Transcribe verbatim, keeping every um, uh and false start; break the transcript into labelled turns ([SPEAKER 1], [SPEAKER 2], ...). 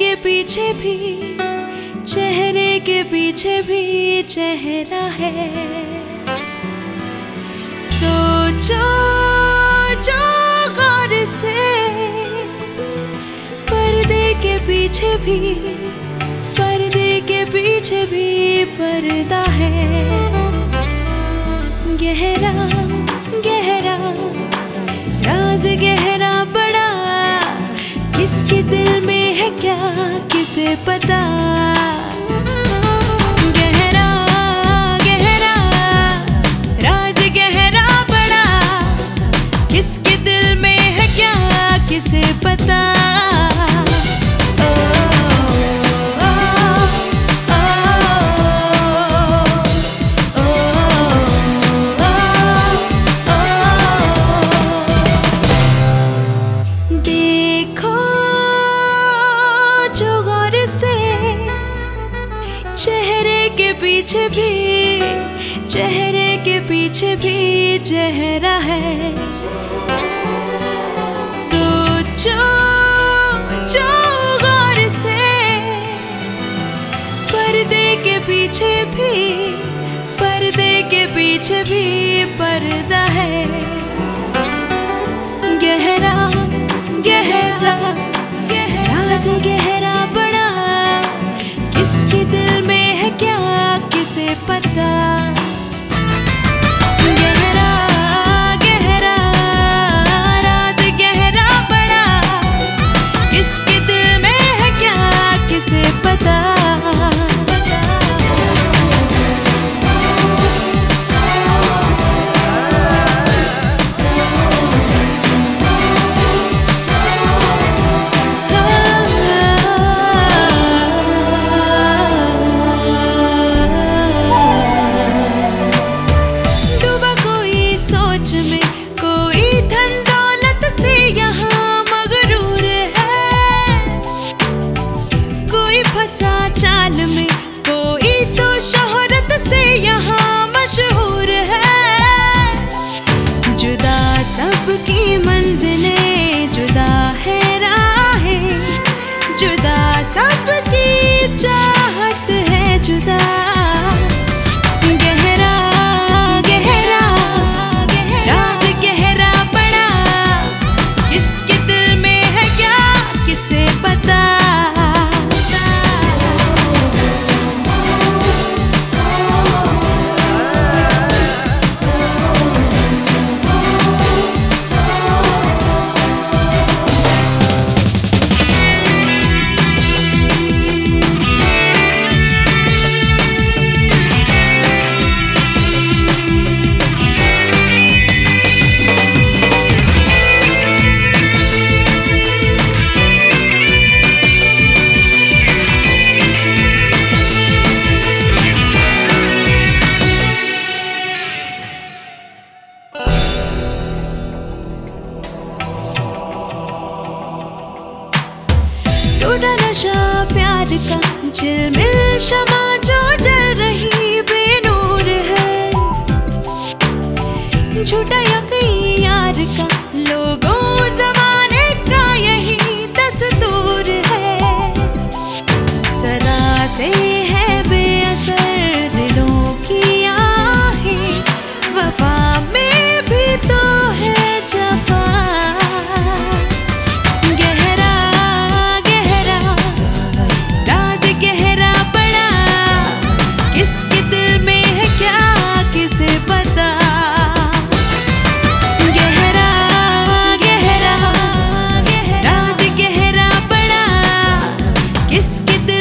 [SPEAKER 1] के पीछे भी, चेहरे के पीछे भी चेहरा है। सोचो जो गौर से, पर्दे के पीछे भी, पर्दे के पीछे भी पर्दा है। गहरा गहरा राज गहरा बड़ा, किसके दिल में है क्या किसे पता। गहरा गहरा राज गहरा बड़ा, किसके दिल में है क्या किसे पता। चेहरे के पीछे भी, चेहरे के पीछे भी चेहरा है। सोचो जो गौर से, पर्दे के पीछे भी, पर्दे के पीछे भी पर्दा है। गहरा गहरा राज गहरा बड़ा, किसके दिल में है क्या किसे पता। गहरा गहरा राज गहरा बड़ा, किसके दिल में है क्या किसे पता। चाल में कोई तो शोहरत से यहाँ मशहूर है। जुदा सबकी मंजिलें, जुदा है राहें, जुदा सबकी चाहत है जुदा। गहरा गहरा राज गहरा बड़ा, किसके दिल में है क्या किसे पता। टूटा नशा प्यार का, झिलमिल शमा जो जल रही बेनूर है। झूठा यकीन यार का, लोगों जमाने का यही दस्तूर है। सदा से है बेअसर दिलों की आहें, वफा में भी तो है जफा। किसके दिल में है क्या किसे पता। गहरा गहरा राज गहरा बड़ा, किसके दिल